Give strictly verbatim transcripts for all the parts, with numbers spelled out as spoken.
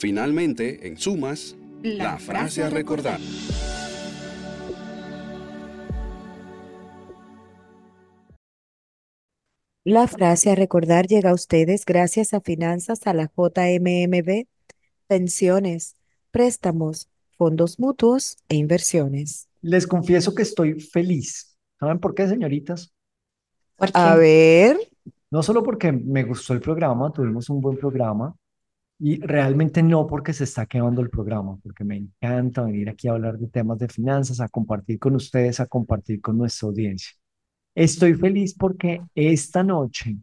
Finalmente, en sumas, la frase a recordar. La frase a recordar llega a ustedes gracias a Finanzas a la J M M B, pensiones, préstamos, fondos mutuos e inversiones. Les confieso que estoy feliz. ¿Saben por qué, señoritas? ¿Por A qué? Ver, No solo porque me gustó el programa, tuvimos un buen programa, y realmente no porque se está quemando el programa, porque me encanta venir aquí a hablar de temas de finanzas, a compartir con ustedes, a compartir con nuestra audiencia. Estoy feliz porque esta noche,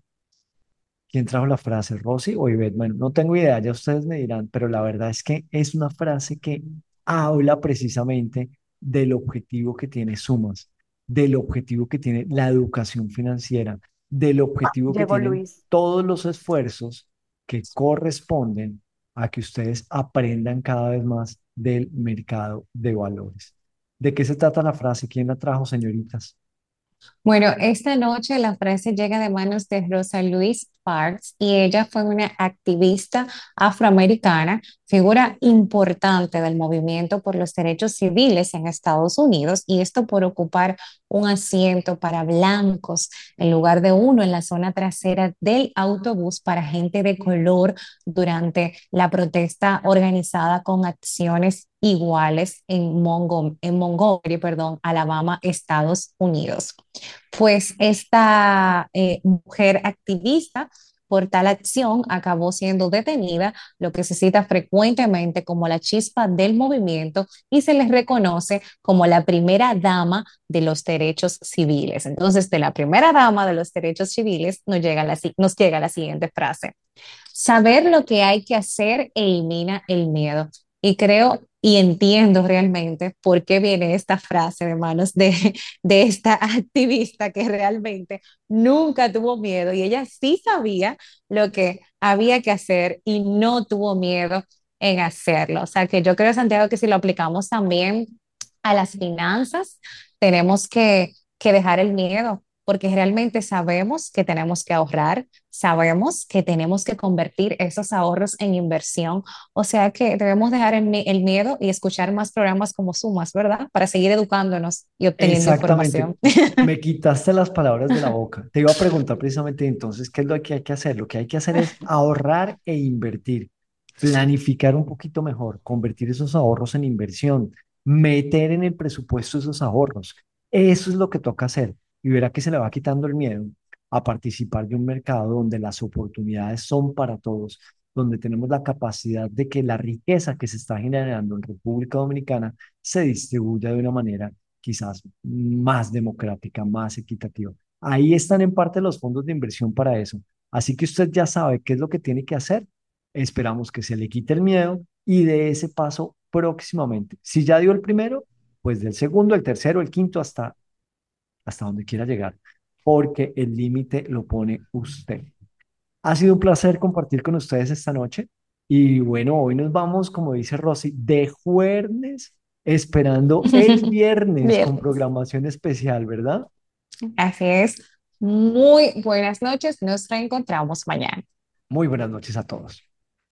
¿quién trajo la frase? ¿Rosy o Ivette? Bueno, no tengo idea, ya ustedes me dirán, pero la verdad es que es una frase que habla precisamente del objetivo que tiene Sumas, del objetivo que tiene la educación financiera, del objetivo que llegó tienen Luis. todos los esfuerzos que corresponden a que ustedes aprendan cada vez más del mercado de valores. ¿De qué se trata la frase? ¿Quién la trajo, señoritas? Bueno, esta noche la frase llega de manos de Rosa Louise Parks y ella fue una activista afroamericana, figura importante del movimiento por los derechos civiles en Estados Unidos y esto por ocupar un asiento para blancos en lugar de uno en la zona trasera del autobús para gente de color durante la protesta organizada con acciones iguales en, Mongo- en Montgomery, perdón, Alabama, Estados Unidos. Pues esta eh, mujer activista por tal acción acabó siendo detenida, lo que se cita frecuentemente como la chispa del movimiento y se les reconoce como la primera dama de los derechos civiles. Entonces, de la primera dama de los derechos civiles nos llega la, nos llega la siguiente frase. Saber lo que hay que hacer elimina el miedo. Y creo y entiendo realmente por qué viene esta frase de manos de, de esta activista que realmente nunca tuvo miedo y ella sí sabía lo que había que hacer y no tuvo miedo en hacerlo. O sea que yo creo, Santiago, que si lo aplicamos también a las finanzas, tenemos que, que dejar el miedo porque realmente sabemos que tenemos que ahorrar, sabemos que tenemos que convertir esos ahorros en inversión, o sea que debemos dejar el, mi- el miedo y escuchar más programas como Sumas, ¿verdad? Para seguir educándonos y obteniendo Exactamente. información. Me quitaste las palabras de la boca. Te iba a preguntar precisamente entonces, ¿qué es lo que hay que hacer? Lo que hay que hacer es ahorrar e invertir, planificar un poquito mejor, convertir esos ahorros en inversión, meter en el presupuesto esos ahorros. Eso es lo que toca hacer. Y verá que se le va quitando el miedo a participar de un mercado donde las oportunidades son para todos, donde tenemos la capacidad de que la riqueza que se está generando en República Dominicana se distribuya de una manera quizás más democrática, más equitativa. Ahí están en parte los fondos de inversión para eso. Así que usted ya sabe qué es lo que tiene que hacer. Esperamos que se le quite el miedo y de ese paso próximamente. Si ya dio el primero, pues del segundo, el tercero, el quinto, hasta, hasta donde quiera llegar, porque el límite lo pone usted. Ha sido un placer compartir con ustedes esta noche. Y bueno, hoy nos vamos, como dice Rosy, de jueves, esperando el viernes con Viernes. programación especial, ¿verdad? Así es. Muy buenas noches. Nos reencontramos mañana. Muy buenas noches a todos.